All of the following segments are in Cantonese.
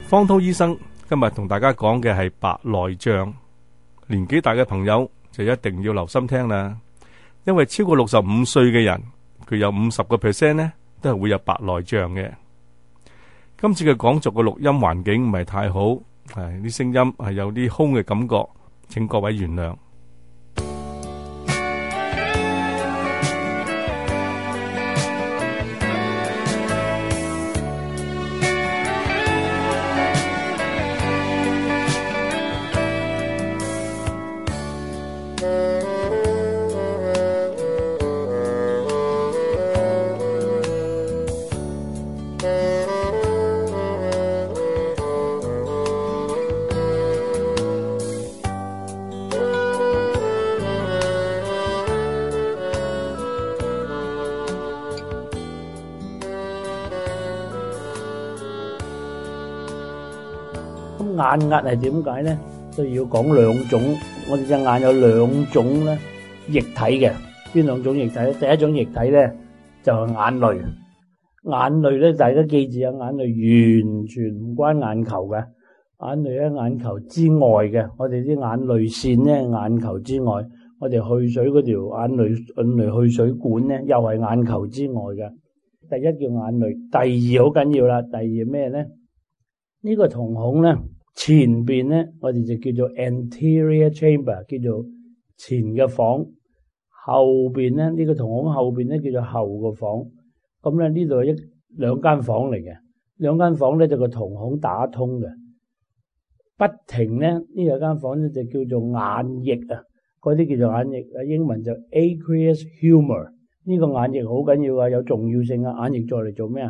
方濤醫生今日同大家講嘅係白內障，年紀大嘅朋友就一定要留心聽啦，因為超過65歲嘅人，佢有50% 呢都係會有白內障嘅。今次嘅講座嘅錄音環境唔係太好，啲聲音係有啲空嘅感覺，請各位原諒。 眼壓係點解咧？都要講兩種。我哋隻眼有兩種咧液體嘅，邊兩種液體咧？第一種液體咧就係眼淚。眼淚咧，大家記住啊，眼淚完全唔關眼球嘅，眼淚喺眼球之外嘅。我哋啲眼淚腺咧，眼球之外。我哋去水嗰條眼淚去水管咧，又係眼球之外嘅。第一叫眼淚，第二好緊要啦。第二咩咧？呢個瞳孔咧。前邊咧，我哋就叫做 anterior chamber， 叫做前嘅房；後邊咧，呢個瞳孔後邊咧叫做後個房。咁咧呢度係兩間房嚟嘅，兩間房咧就個瞳孔打通嘅，不停咧呢兩間房咧就叫做眼液啊，嗰啲叫做眼液啊，英文就 aqueous humor。呢個眼液好緊要啊，有重要性啊。眼液再嚟做咩啊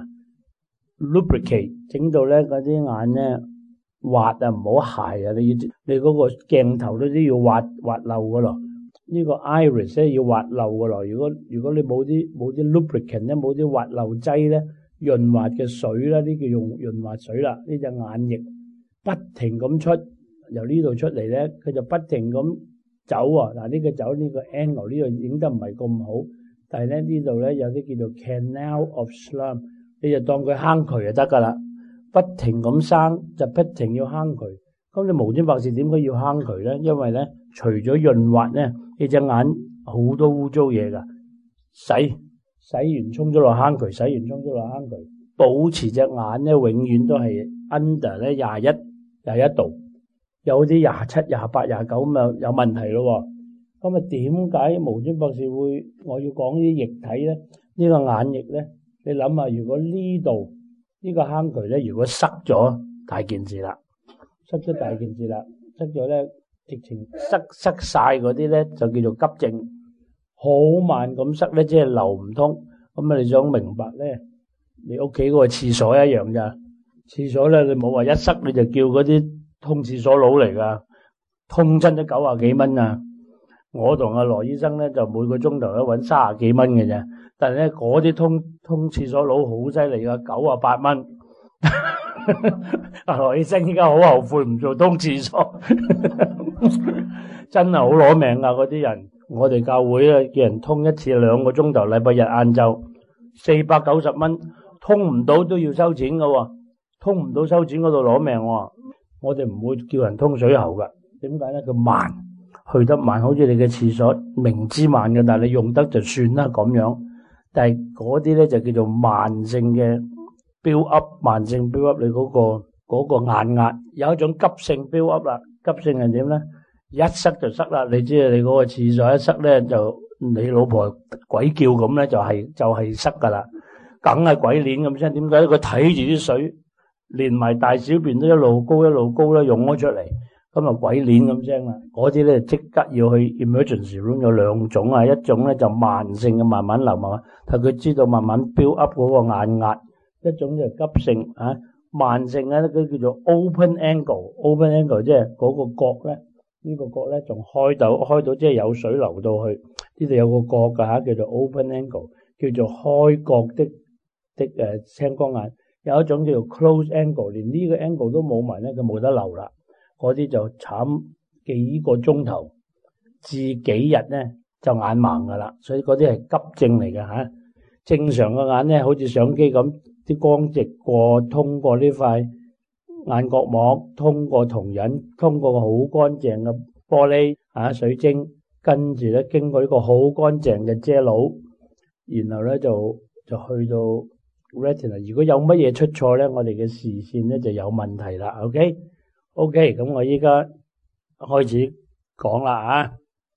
？lubricate， 整到咧嗰啲眼咧。滑啊，唔好鞋啊！你嗰個鏡頭都要滑漏噶咯。呢個 iris 咧要滑漏噶咯。如果你冇啲 lubricant 咧，冇啲滑漏劑咧，潤滑嘅水啦，呢叫用潤滑水啦。呢隻眼液不停咁出，由呢度出嚟咧，佢就不停咁走啊。嗱，呢個走呢個 angle 呢度影得唔係咁好，但係咧呢度咧有啲叫做 canal of Schlemm， 你就當佢坑渠就得噶啦。不停咁生就不停要坑渠，咁你無端白事點解要坑渠咧？因為咧除咗潤滑咧，你隻眼好多污糟嘢噶，洗完沖咗落坑渠，洗完沖咗落坑渠，保持隻眼咧永遠都係 under 咧21度，有啲27、28、29咁啊有問題咯。咁啊點解無端白事會我要講啲液體咧？呢個眼液咧，你諗下，如果呢度呢個坑渠咧，如果塞咗，大件事啦，塞咗咧，直情塞晒嗰啲咧，就叫做急症，好慢咁塞咧，即係流唔通。咁啊，你想明白咧？你屋企嗰個廁所一樣咋？廁所咧，你冇話一塞你就叫嗰啲通廁所佬嚟噶，通親都90幾蚊啊！我同阿羅醫生咧，就每個鐘頭咧搵30幾蚊嘅啫。但係咧，嗰啲通廁所佬好犀利噶，98蚊。阿羅醫生依家好後悔唔做通廁所，真係好攞命啊！嗰啲人，我哋教會咧叫人通一次2個鐘頭，禮拜日晏晝490蚊，通唔到都要收錢噶，通唔到收錢嗰度攞命。我哋唔會叫人通水喉噶，點解咧？佢慢，去得慢，好似你嘅廁所明知慢嘅，但係你用得就算啦咁樣。但係嗰啲咧就叫做慢性嘅 build up， 慢性 build up 你嗰個眼壓。有一種急性 build up 啦，急性係點咧？一塞就塞啦，你知你嗰個廁所一塞咧，就你老婆鬼叫咁咧，就係塞噶啦，梗係鬼鏈咁聲。點解咧？佢睇住啲水連埋大小便都一路高咧，湧咗出嚟。咁啊鬼鏈咁聲啦，嗰啲咧即刻要去 emergency room。有2種啊，一種咧就慢性嘅，慢慢流，但佢知道慢慢 build up 嗰個眼壓；一種就急性啊，慢性咧，佢叫做 open angle，open angle 即係嗰個角咧，呢個角咧仲開到即係有水流到去呢度有個角噶吓，叫做 open angle， 叫做開角的青光眼。有一種叫做 close angle， 連呢個 angle 都冇埋咧，佢冇得流啦。嗰啲就慘幾個鐘頭至幾日咧就眼盲噶啦，所以嗰啲係急症嚟嘅吓。正常嘅眼咧，好似相機咁，啲光直過通過呢塊眼角膜通過瞳仁，通過個好乾淨嘅玻璃水晶，跟住咧經過呢個好乾淨嘅遮腦，然後咧就去到 retina。如果有乜嘢出錯咧，我哋嘅視線咧就有問題啦。OK，咁我依家開始講啦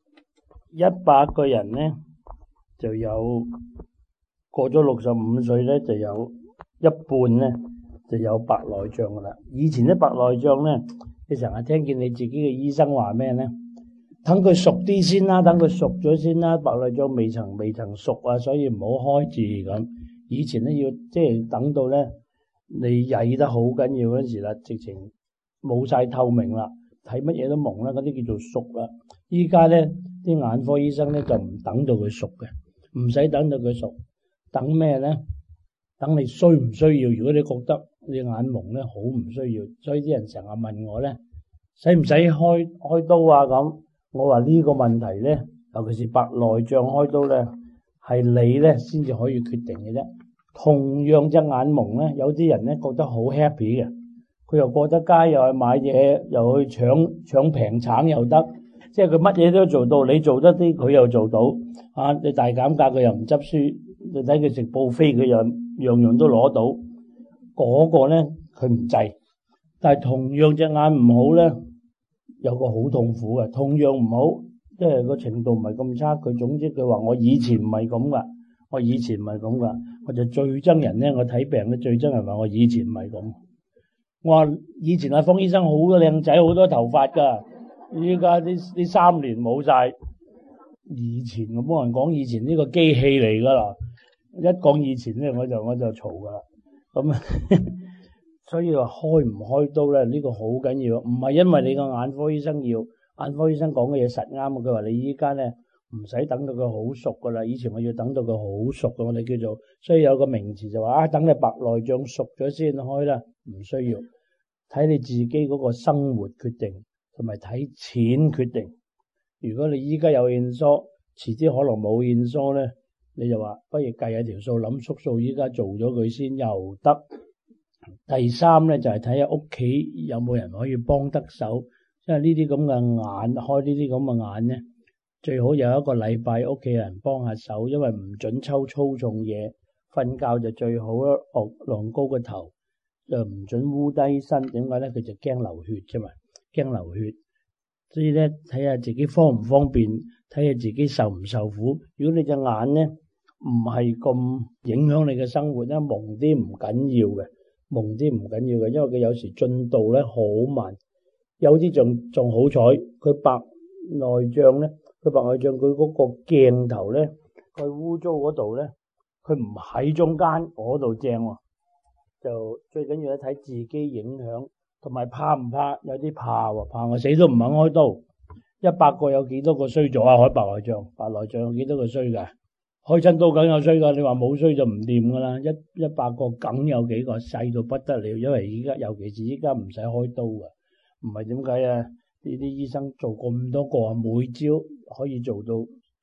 100個人咧就有過咗65歲咧就有一半咧就有白內障噶啦。以前啲白內障咧，你成日聽見你自己嘅醫生話咩咧？等佢熟啲先啦，等佢熟咗先啦。白內障未曾熟啊，所以唔好開字咁。以前咧要即係等到咧你曳得好緊要嗰時啦，直情冇晒透明啦，睇乜嘢都蒙啦，嗰啲叫做熟啦。依家咧啲眼科醫生咧就唔等到佢熟嘅，唔使等到佢熟，等咩咧？等你需唔需要？如果你覺得你眼蒙咧好唔需要，所以啲人成日問我咧，使唔使開刀啊？咁我話呢個問題咧，尤其是白內障開刀咧，係你咧先至可以決定嘅啫。同樣隻眼蒙咧，有啲人咧覺得好 happy 嘅，佢又過得街，又去買嘢，又去搶平橙又得，即係佢乜嘢都做到，你做得啲佢又做到你大減價佢又唔執輸，你睇佢食布菲佢又樣樣都攞到，嗰個咧佢唔制。但係同樣隻眼唔好咧，有個好痛苦嘅，同樣唔好，即係個程度唔係咁差。佢總之佢話我以前唔係咁噶，我以前唔係咁噶，我就最憎人咧。我睇病咧最憎人話我以前唔係咁。我話以前阿方醫生好靚仔，好多頭髮噶，依家呢3年冇晒。以前我幫人講以前呢個機器嚟噶啦，一講以前咧我就嘈噶啦。咁所以話開唔開刀咧呢個好緊要，唔係因為你個眼科醫生要，眼科醫生講嘅嘢實啱。佢話你依家咧唔使等到佢好熟噶啦，以前我要等到佢好熟嘅，我哋叫做，所以有個名詞就話等你白內障熟咗先開啦，唔需要。睇你自己嗰個生活決定，同埋睇錢決定。如果你依家有現疏，遲啲可能冇現疏咧，你就話不如計下條數，諗縮數，依家做咗佢先又得。第三咧就係睇下屋企有冇人可以幫得手，因為呢啲咁嘅眼開呢啲咁嘅眼咧，最好有一個禮拜屋企人幫下手，因為唔准抽粗重嘢，瞓覺就最好啦，昂高個頭。就唔准烏低身，點解咧？佢就驚流血啫嘛，驚流血。所以咧，睇下自己方唔方便，睇下自己受唔受苦。如果你隻眼咧唔係咁影響你嘅生活咧，蒙啲唔緊要嘅，蒙啲唔緊要嘅，因為佢有時進度咧好慢。有啲仲好彩，佢白內障咧，佢嗰個鏡頭咧，佢污糟嗰度咧，佢唔喺中間嗰度正喎。就最緊要睇自己影響，同埋怕唔怕？有啲怕喎，怕我死都唔肯開刀。100個有幾多個衰咗啊？開白內障有幾多個衰噶？開親刀梗有衰噶，你話冇衰就唔掂噶啦。100個梗有幾個細到不得了，因為依家尤其是依家唔使開刀噶，唔係點解啊？呢啲醫生做咁多個，每朝可以做到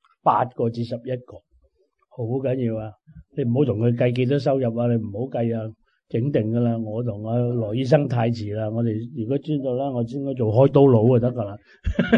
8個至11個，好緊要啊！你唔好同佢計幾多收入啊，你唔好計啊！整定噶啦，我同阿羅醫生太遲啦。我哋如果知道啦，我應該做開刀佬就得噶啦。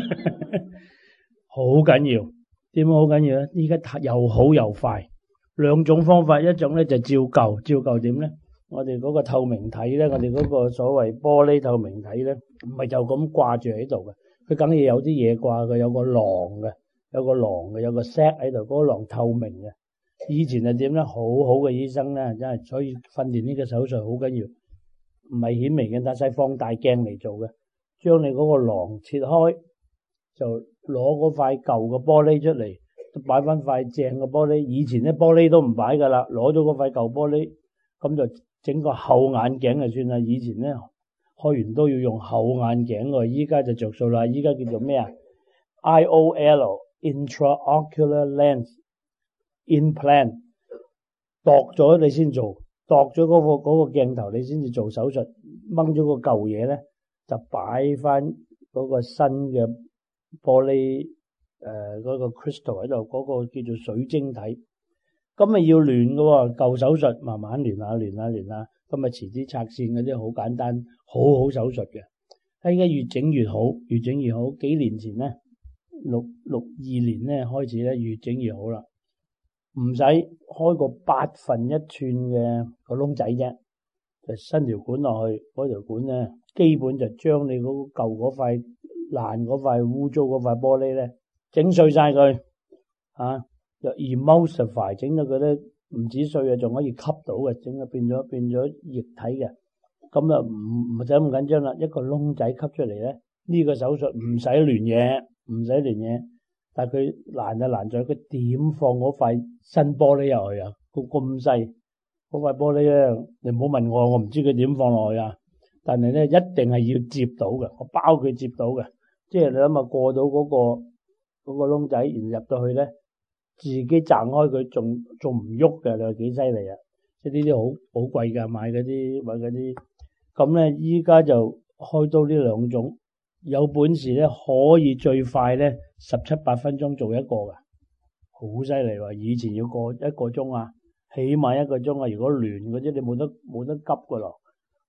好緊要，點解好緊要咧？依家又好又快，兩種方法，一種咧就照舊點咧？我哋嗰個透明體咧，我哋嗰個所謂玻璃透明體咧，唔係就咁掛住喺度嘅，佢梗係有啲嘢掛嘅，有個囊嘅，有個 set 喺度，嗰個囊透明嘅。以前係點咧？好嘅醫生咧，真係所以訓練呢個手術好緊要，唔係顯微鏡，但係放大鏡嚟做嘅，將你嗰個囊切開，就攞嗰塊舊嘅玻璃出嚟，擺翻塊正嘅玻璃。以前啲玻璃都唔擺噶啦，攞咗嗰塊舊玻璃，咁就整個厚眼鏡就算啦。以前咧開完都要用厚眼鏡嘅，依家就着數啦。依家叫做咩啊？IOL intraocular lens implant， 度咗你先做，度咗嗰個鏡頭你先至做手術，掹咗個舊嘢咧就擺翻嗰個新嘅玻璃嗰個 crystal 喺度，嗰個叫做水晶體。咁咪要亂嘅喎，舊手術慢慢亂下， 咁啊遲啲拆線嗰啲好簡單，好好手術嘅。而家越整越好，越整越好。幾年前咧，62年咧開始咧，越整越好啦，唔使開個1/8寸嘅個窿仔啫，就伸條管落去，嗰條管咧基本就將你嗰舊嗰塊爛嗰塊污糟嗰塊玻璃咧整碎晒佢，就 emulsify 整到佢咧唔止碎啊，仲可以吸到嘅，整到變咗液體嘅。咁啊唔使咁緊張啦，一個窿仔吸出嚟咧，呢個手術唔使亂嘢，但係佢難就難在佢點放嗰塊新玻璃入去啊？咁細嗰塊玻璃咧，你唔好問我唔知佢點放落去啊。但係咧一定係要接到嘅，我包佢接到嘅，即係你諗下過到嗰個窿仔，然後入到去咧，自己掙開佢仲唔喐嘅，你話幾犀利啊？即係呢啲好貴㗎，買嗰啲。咁咧，依家就開刀呢兩種，有本事咧可以最快咧17-8分鐘做一個㗎，好犀利喎！以前要過1個鐘啊，起碼1個鐘啊。如果亂嗰啲，你冇得急㗎咯，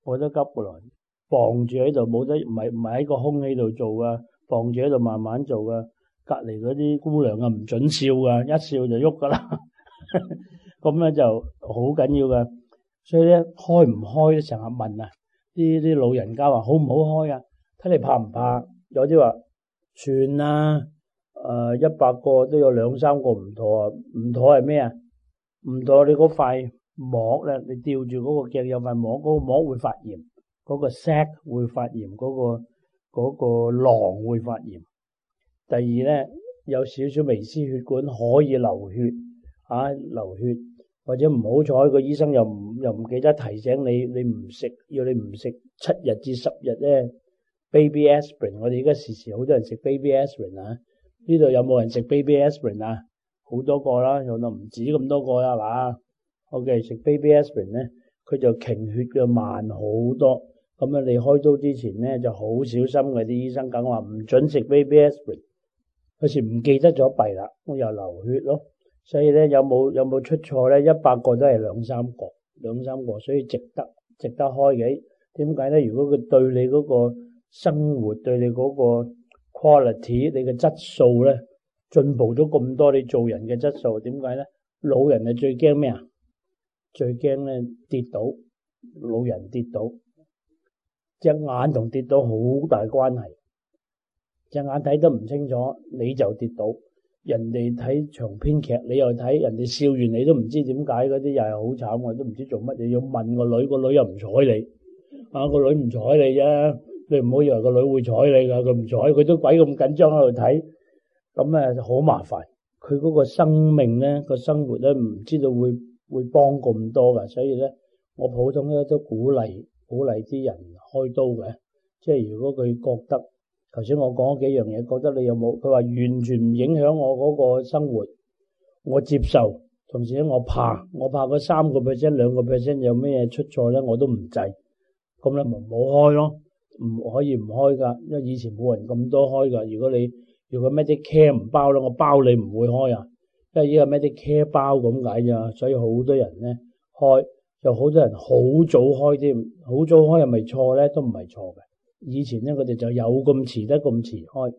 綁住喺度冇得，唔係喺個空氣度做㗎，綁住喺度慢慢做㗎。隔離嗰啲姑娘啊唔準笑㗎，一笑就喐㗎啦。咁咧就好緊要㗎，所以咧開唔開咧成日問啊。啲老人家話好唔好開啊？睇你怕唔怕？有啲話算啦，100個都有2-3個唔妥啊！唔妥係咩啊？唔妥你嗰塊膜咧，你吊住嗰個鏡有塊膜，嗰個膜會發炎，嗰個 sac 會發炎，嗰個囊會發炎。第二咧，有少少微絲血管可以流血，或者唔好彩個醫生又唔記得提醒你唔食，要你唔食7日至10日咧 baby aspirin。我哋而家時好多人食 baby aspirin 啊，呢度有冇人食 baby aspirin 啊？好多個啦，有得唔止咁多個啦，係嘛？OK， 食 baby aspirin 咧，佢就停血嘅慢好多。咁啊，你開刀之前咧就好小心嘅，啲醫生梗話唔准食 baby aspirin。有時唔記得咗弊啦，我又流血咯。所以咧有冇出錯咧？100個都係2-3個，所以值得開嘅。點解咧？如果佢對你嗰個生活，對你嗰個 quality， 你嘅質素咧進步咗咁多，你做人嘅質素點解咧？老人係最驚咩啊？最驚咧跌倒，老人跌倒，隻眼同跌倒好大關係。隻眼睇得唔清楚，你就跌倒。人哋睇長篇劇，你又睇，人哋笑完你都唔知點解，嗰啲又係好慘，我都唔知做乜嘢，要問個女又唔睬你，個女唔睬你啫，你唔好以為個女會睬你噶，佢唔睬，佢都鬼咁緊張喺度睇，咁好麻煩。佢嗰個生命咧，個生活咧，唔知道會幫咁多噶，所以咧，我普通咧都鼓勵啲人開刀嘅，即係如果佢覺得。頭先我講幾樣嘢，覺得你有冇？佢話完全唔影響我嗰個生活，我接受。同時咧，我怕嗰3%、2% 有咩出錯咧，我都唔制。咁咧，咪冇開咯，唔可以唔開噶，因為以前冇人咁多開噶。如果 Medicare 唔包咧，我包你唔會開啊，因為依個 Medicare 包咁解咋，所以好多人咧開，有好多人好早開添，好早開係咪錯咧？都唔係錯嘅。以前咧，佢哋就有咁遲得咁遲開，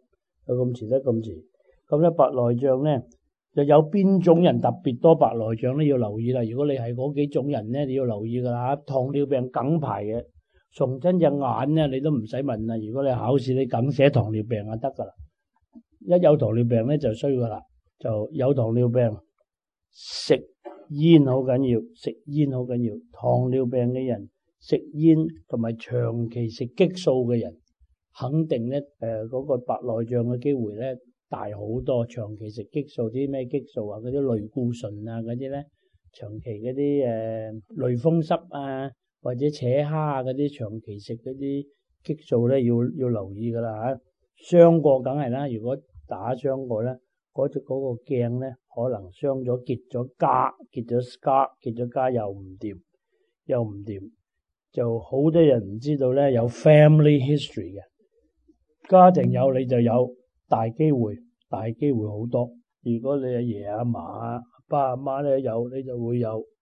咁咧白內障咧就有邊種人特別多白內障咧？要留意啦。如果你係嗰幾種人咧，你要留意噶啦。糖尿病梗排嘅，從真隻眼咧，你都唔使問啦。如果你考試你梗寫糖尿病就得噶啦。一有糖尿病咧就衰噶啦，就有糖尿病食煙好緊要，糖尿病嘅人。食煙同埋長期食激素嘅人，肯定咧嗰個白內障嘅機會咧大好多。長期食激素，啲咩激素啊？嗰啲類固醇啊，嗰啲咧長期嗰啲類風濕啊，或者扯蝦啊嗰啲長期食嗰啲激素咧，要留意噶啦嚇。傷過梗係啦，如果打傷過咧，嗰個鏡咧可能傷咗，結咗痂又唔掂。就好多人唔知道咧，有 family history 嘅家庭有你就有大機會好多。如果你阿爺阿嫲阿爸阿媽咧有，你就會有。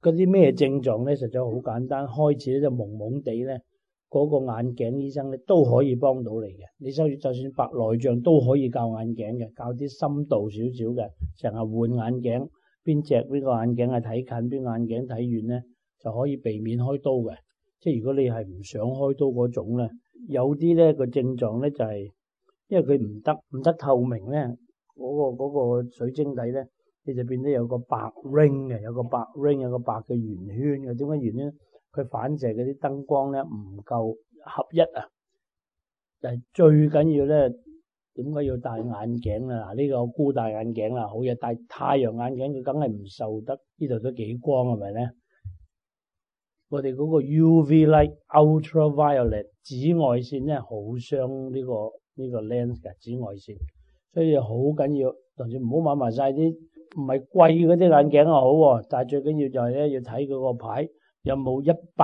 嗰啲咩症狀咧？實在好簡單，開始咧就蒙蒙地咧，嗰個眼鏡醫生咧都可以幫到你嘅。你就算白內障都可以校眼鏡嘅，校啲深度少少嘅，成日換眼鏡，邊個眼鏡係睇近，邊個眼鏡睇遠咧，就可以避免開刀嘅。即係如果你係唔想開刀嗰種咧，有啲咧個症狀咧就係，因為佢唔得透明咧，嗰個水晶體咧，你就變咗有個白 ring 嘅，有個白嘅圓圈嘅。點解圓圈？佢反射嗰啲燈光咧唔夠合一啊！但係最緊要咧，點解要戴眼鏡啊？嗱，呢個我估戴眼鏡啦，好嘢！戴太陽眼鏡佢梗係唔受得，呢度都幾光係咪咧？我哋嗰個 UV light、ultraviolet 紫外線咧，好傷呢個 lens 嘅紫外線，所以好緊要。同時唔好買埋晒啲唔係貴嗰啲眼鏡啊好喎，但係最緊要就係咧要睇佢個牌有冇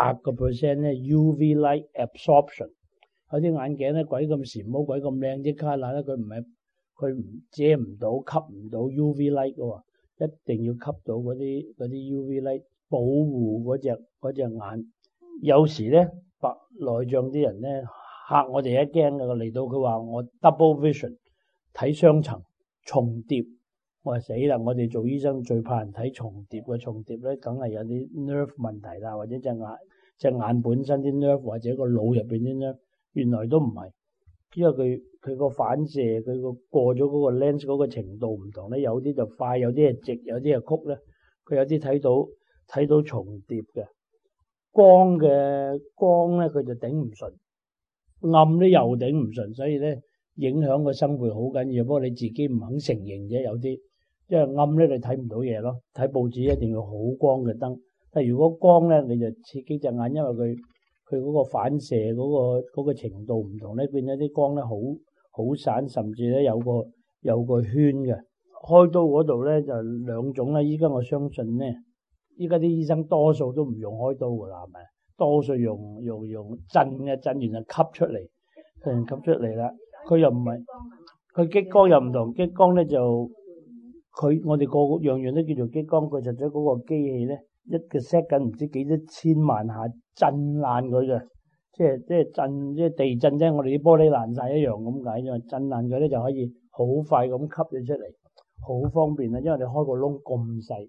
100%咧 UV light absorption。有啲眼鏡咧鬼咁時髦鬼咁靚啲 color 咧，佢唔遮唔到吸唔到 UV light 嘅喎，一定要吸到嗰啲 UV light 保護嗰隻眼。有時咧白內障啲人咧嚇我哋一驚嘅，嚟到佢話我 double vision 睇雙層重疊，我話死啦！我哋做醫生最怕人睇重疊嘅，重疊咧梗係有啲 nerve 問題啦，或者隻眼本身啲 nerve 或者個腦入邊啲 nerve。原來都唔係，因為佢個反射，佢個過咗嗰個 lens 嗰個程度唔同咧，有啲就快，有啲係直，有啲係曲咧。佢有啲睇到重疊嘅光咧，佢就頂唔順，暗咧又頂唔順，所以咧影響個生活好緊要。不過你自己唔肯承認啫，有啲因為暗咧你睇唔到嘢咯。睇報紙一定要好光嘅燈，但係如果光咧你就刺激隻眼，因為佢嗰個反射嗰個程度唔同咧，變咗啲光咧好散，甚至咧有個圈嘅。開刀嗰度咧就兩種啦。依家我相信咧，依家啲醫生多數都唔用開刀噶啦，係咪？多數用震完就吸出嚟，吸出嚟啦。佢又唔係，佢激光又唔同，激光咧就我哋個樣都叫做激光，佢實際嗰個機器咧。一個 second 唔知幾多千萬下震爛佢嘅，即係地震啫。我哋啲玻璃爛晒一樣咁解啫。震爛佢咧就可以好快咁吸咗出嚟，好方便啊。因為你開個窿咁細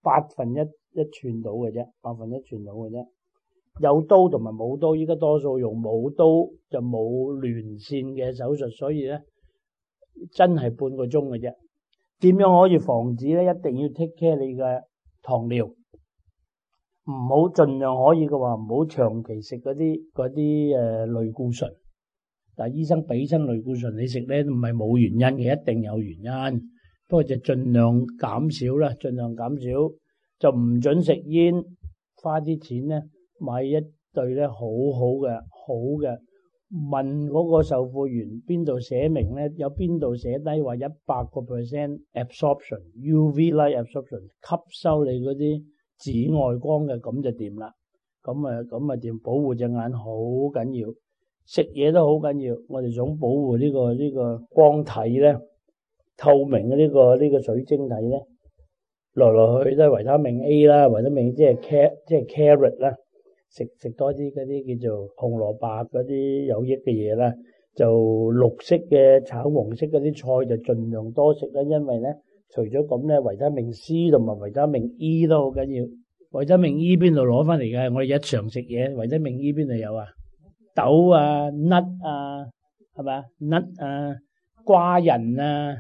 ，1/8寸到嘅啫，1/8寸到嘅啫。有刀同埋冇刀，依家多數用冇刀就冇連線嘅手術，所以咧真係半個鐘嘅啫。點樣可以防止咧？一定要 take care 你嘅糖尿。唔好盡量可以嘅話，唔好長期食嗰啲類固醇。但係醫生俾親類固醇你食咧，唔係冇原因嘅，一定有原因。不過就盡量減少啦，盡量減少，就唔准食煙，花啲錢咧買一對咧好嘅。問嗰個售貨員邊度寫明咧，有邊度寫低話100% absorption UV light absorption 吸收你嗰啲紫外光嘅，咁就掂啦。咁啊掂，保護隻眼好緊要，食嘢都好緊要。我哋想保護呢個光體咧，透明嘅呢個水晶體咧，來去都係維他命 A 啦，維他命即係 carrot 啦，食多啲嗰啲叫做紅蘿蔔嗰啲有益嘅嘢啦。就綠色嘅、橙黃色嗰啲菜就盡量多食啦，因為咧。除咗咁咧，維他命 C 同埋維他命 E 都好緊要。維他命 E 邊度攞翻嚟嘅？我哋日常食嘢，維他命 E 邊度有啊？豆啊、nut 啊，係咪啊？nut 啊、瓜仁啊、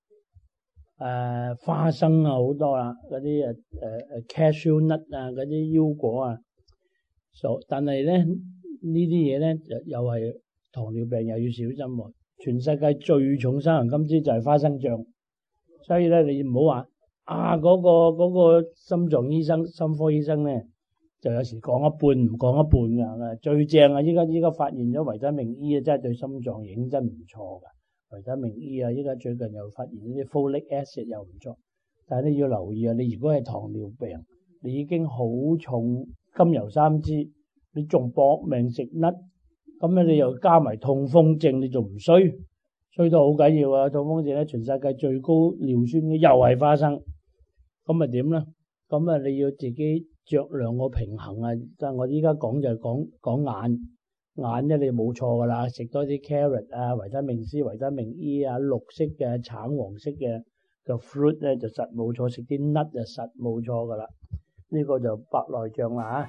花生啊，好多啦。嗰啲cashew nut 啊，嗰啲腰果啊。但係咧呢啲嘢咧又係糖尿病又要小心喎。全世界最重三行金脂就係花生醬。所以咧，你唔好話嗰個心臟醫生、心科醫生咧，就有時講一半唔講一半㗎。最正啊！依家發現咗維他命 E 啊，真係對心臟認真唔錯㗎。維他命 E 啊，依家最近又發現啲 folic acid 又唔錯。但係你要留意啊，你如果係糖尿病，你已經好重甘油三酯，你仲搏命食甩，咁咧你又加埋痛風症，你仲唔衰到好緊要啊！痛風症咧，全世界最高尿酸嘅又係花生，咁咪點咧？咁啊，你要自己酌量個平衡啊。即係我依家講就係講眼咧，你冇錯噶啦，食多啲 carrot 啊、維他命 C、維他命 E 啊、綠色嘅、橙黃色嘅 fruit 咧就實冇錯，食啲 nut 就實冇錯噶啦。呢個就白內障啦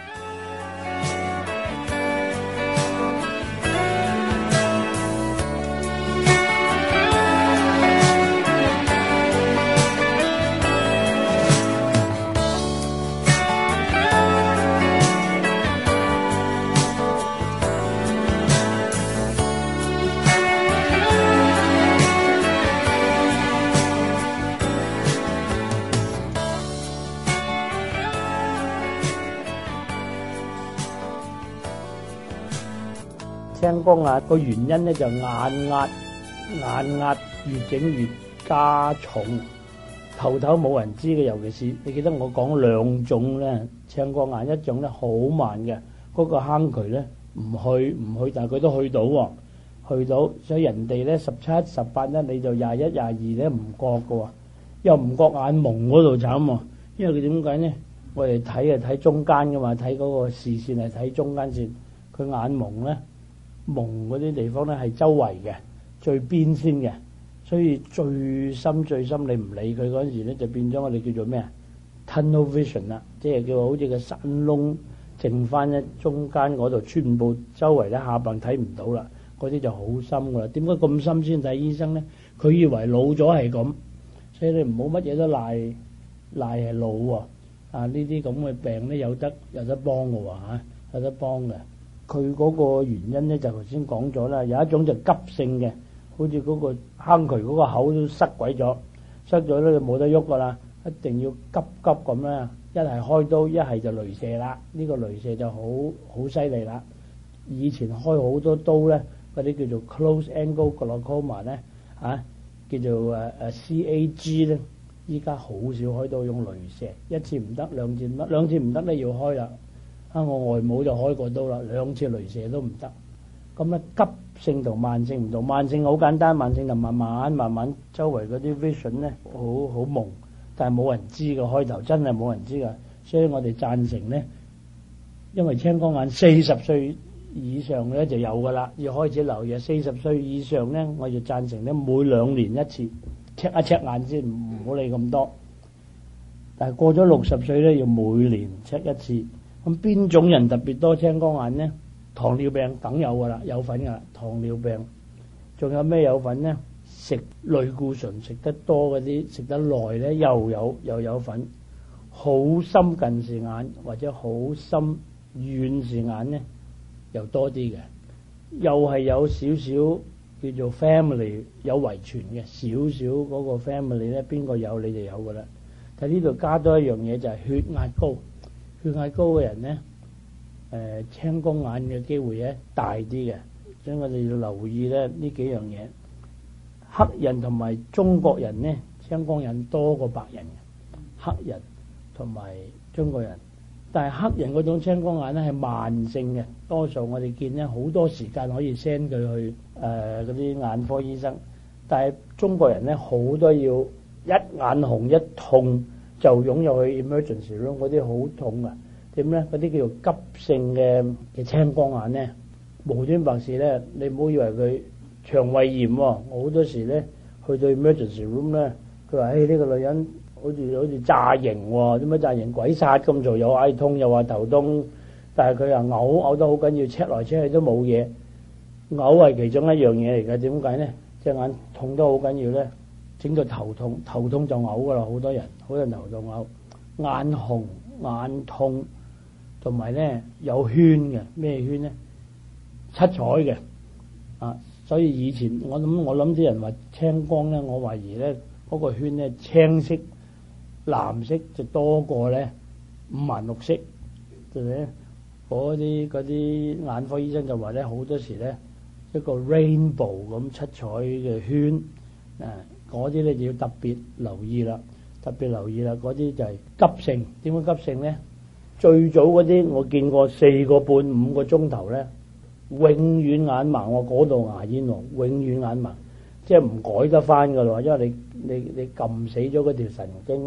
青光眼個原因咧就眼壓越整越加重，頭冇人知嘅。尤其是你記得我講兩種咧青光眼，一種咧好慢嘅，嗰個坑渠咧唔去，但係佢都去到喎，去到，所以人哋咧17、18咧，你就21、22咧唔覺嘅喎，又唔覺眼蒙嗰度慘喎，因為佢點解咧？我哋睇中間嘅嘛，睇嗰個視線係睇中間線，佢眼蒙咧。蒙嗰啲地方咧係周圍嘅，最邊先嘅，所以最深你唔理佢嗰陣時咧，就變咗我哋叫做咩啊 tunnel vision 啦，即係叫好似個山窿，剩翻咧中間嗰度全部周圍咧下巴睇唔到啦，嗰啲就好深噶啦。點解咁深先睇醫生咧？佢以為老咗係咁，所以你唔好乜嘢都賴係老喎。啊，呢啲咁嘅病咧有得幫嘅喎嚇，有得幫嘅。佢嗰個原因咧就頭先講咗啦，有一種就急性嘅，好似嗰個坑渠嗰個口都塞鬼咗，塞咗咧就冇得喐噶啦，一定要急咁啦，一係開刀，一係就雷射啦。呢個雷射就好犀利啦。以前開好多刀咧，嗰啲叫做 close angle glaucoma 咧，叫做CAG 咧，依家好少開刀用雷射，一次唔得，兩次唔得，兩次唔得咧要開啦。我外母就開過刀啦，2次雷射都唔得。咁咧急性同慢性唔同，慢性好簡單，慢性就慢慢周圍嗰啲 vision 咧好蒙，但係冇人知嘅，開頭真係冇人知㗎。所以我哋贊成咧，因為青光眼40歲以上咧就有㗎啦，要開始留意。40歲以上咧，我就贊成咧每2年一次 check 一 check 眼先，唔好理咁多。但係過咗60歲咧，要每年 check 一次。咁邊種人特別多青光眼呢？糖尿病梗有噶啦，有份噶啦。糖尿病仲有咩有份呢？食類固醇食得多嗰啲，食得耐咧又有份。好深近視眼或者好深遠視眼呢，又多啲嘅。又係有少少叫做 family 有遺傳嘅，少少嗰個 family 咧，邊個有你就有噶啦。但呢度加多一樣嘢就係血壓高。血壓高嘅人咧，青光眼嘅機會咧大啲嘅，所以我哋要留意咧呢幾樣嘢。黑人同埋中國人咧，青光眼多過白人嘅，黑人同埋中國人。但係黑人嗰種青光眼咧係慢性嘅，多數我哋見咧好多時間可以 send 佢去嗰啲眼科醫生。但係中國人咧好多要一眼紅一痛就湧入去 emergency room， 嗰啲好痛啊！點咧？嗰啲叫做急性嘅青光眼咧，無端白事咧，你唔好以為佢腸胃炎喎。我好多時咧去到 emergency room 咧，佢話：呢個女人好似炸型喎，點解炸型？鬼殺咁做，又嗌痛又話頭痛，但係佢又嘔得好緊要，check 來 check 去都冇嘢。嘔係其中一樣嘢嚟㗎。點解咧？隻眼痛得好緊要咧。整到頭痛就嘔噶啦，好多人頭痛嘔，眼紅眼痛，同埋咧有圈嘅，咩圈咧？七彩嘅啊！所以以前我諗啲人話青光咧，我懷疑咧嗰個圈咧青色、藍色就多過咧五顏六色，對唔對？嗰啲眼科醫生就話咧，好多時咧一個 rainbow 咁七彩嘅圈啊！嗰啲咧就要特別留意啦，嗰啲就係急性。點解急性咧？最早嗰啲我見過4個半5個鐘頭咧，永遠眼盲，我嗰度牙煙喎，永遠眼盲，即係唔改得翻噶啦，因為你撳死咗嗰條神經咧，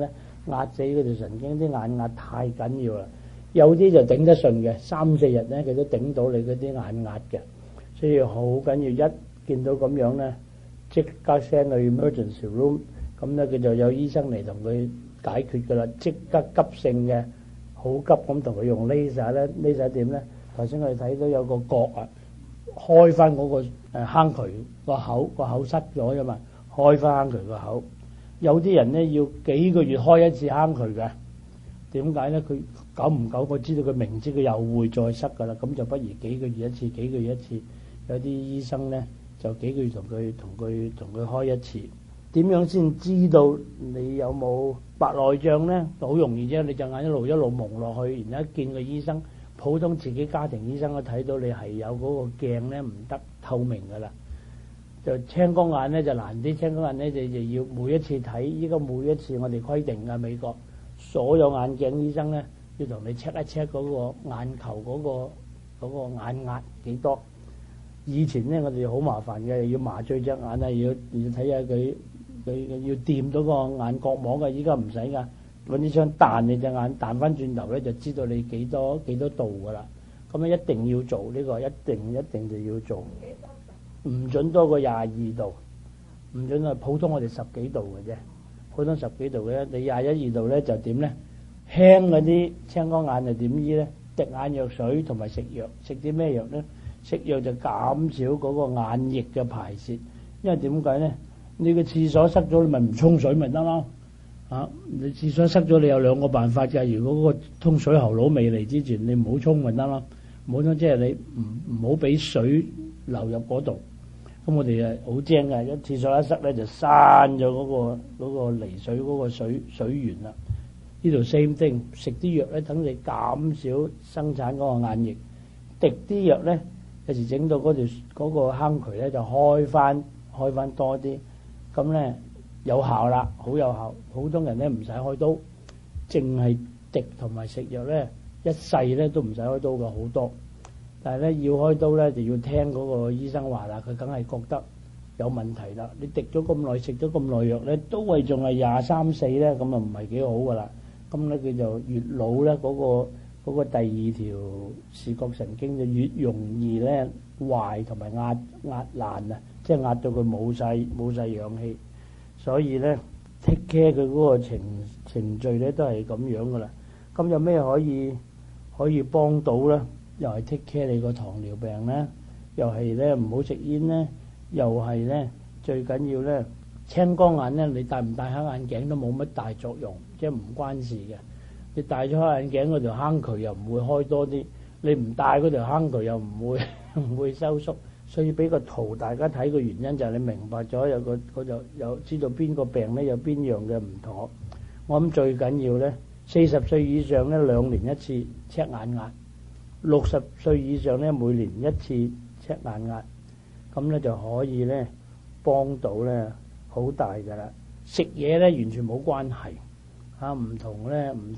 壓死嗰條神經，啲眼壓太緊要啦。有啲就頂得順嘅，3-4日咧佢都頂到你嗰啲眼壓嘅，所以好緊要。一見到咁樣咧，即刻 send 去 emergency room， 咁咧佢就有醫生嚟同佢解決噶啦，即刻急性嘅，好急咁同佢用 laser 咧，laser 點咧？頭先我哋睇到有個角啊，開翻嗰個坑渠個口塞咗啫嘛，開翻坑渠個口。有啲人咧要幾個月開一次坑渠嘅，點解咧？佢久唔久我知道佢明知佢又會再塞噶啦，咁就不如幾個月一次，幾個月一次。有啲醫生咧就幾個月同佢開一次。點樣先知道你有冇白內障咧？好容易啫，你隻眼一路蒙落去，然後一見個醫生，普通自己家庭醫生都睇到你係有嗰個鏡咧唔得透明噶啦。就青光眼咧就難啲，青光眼咧就要每一次睇。依家每一次我哋規定嘅美國所有眼鏡醫生咧要同你 check 一 check 嗰個眼球嗰個眼壓幾多。以前咧我哋好麻煩嘅，要麻醉隻眼啊，要睇下佢要掂到個眼角膜嘅。依家唔使噶，揾啲槍彈你隻眼，彈翻轉頭咧就知道你幾多度噶啦。咁啊一定要做呢個，一定就要做。唔准多過22度，唔准啊！普通我哋10幾度嘅啫，普通10幾度嘅，你21、2度咧就點咧？輕嗰啲青光眼就點醫咧？滴眼藥水同埋食藥，食啲咩藥咧？食藥就減少嗰個眼液嘅排泄，因為點解咧？你個廁所塞咗，你咪唔沖水咪得咯。你廁所塞咗，你有2個辦法嘅。如果個通水喉佬未嚟之前，你唔好沖咪得咯。唔好沖即係你唔好俾水流入嗰度。咁我哋好精嘅，一廁所一塞咧就閂咗嗰個離水嗰個水源啦。呢度 same thing， 食啲藥咧等你減少生產嗰個眼液，滴啲藥咧有時整到嗰個坑渠咧就開翻多啲，咁咧有效啦，好有效。普通人咧唔使開刀，淨係滴同埋食藥咧一世咧都唔使開刀嘅好多。但係咧要開刀咧就要聽嗰個醫生話啦，佢梗係覺得有問題啦。你滴咗咁耐，食咗咁耐藥咧，都係仲係23、24咧，咁啊唔係幾好噶啦。咁咧佢就越老咧嗰個第2條視覺神經就越容易咧壞同埋壓爛啊，即係壓到佢冇晒氧氣。所以咧 take care 佢嗰個程序咧都係咁樣噶啦。咁有咩可以幫到咧？又係 take care 你個糖尿病咧，又係咧唔好食煙咧，又係咧最緊要咧青光眼咧，你戴唔戴黑眼鏡都冇乜大作用，即係唔關事嘅。你戴咗黑眼鏡嗰條坑渠又唔會開多啲，你唔戴嗰條坑渠又唔會收縮。所以俾個圖大家睇嘅原因就係你明白咗有知道邊個病咧有邊樣嘅唔妥。我諗最緊要咧40歲以上咧2年一次 check 眼壓。60歲以上咧，每年一次 check 眼壓，咁咧就可以咧幫到咧好大噶啦。食嘢咧完全冇關係嚇，唔同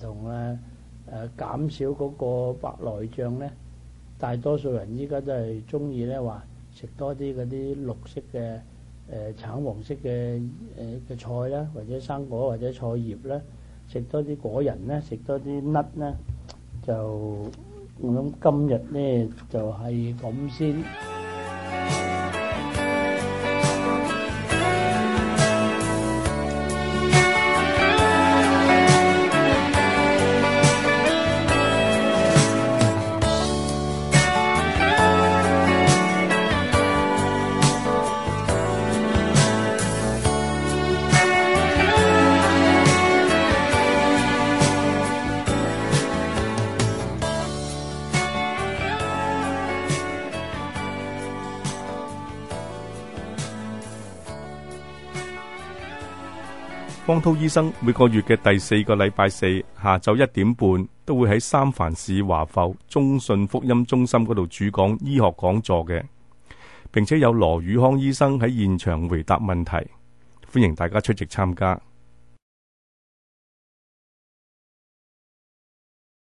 減少嗰個白內障咧，大多數人依家都係中意咧話食多啲嗰啲綠色嘅橙黃色嘅菜啦，或者生果或者菜葉啦，食多啲果仁咧，食多啲 nut 咧就。我諗今日咧就係咁先。 方濤醫生每個月嘅第4個禮拜4下晝1點半都會喺三藩市華埠中信福音中心嗰度主講醫學講座嘅，並且有羅宇康醫生喺現場回答問題，歡迎大家出席參加。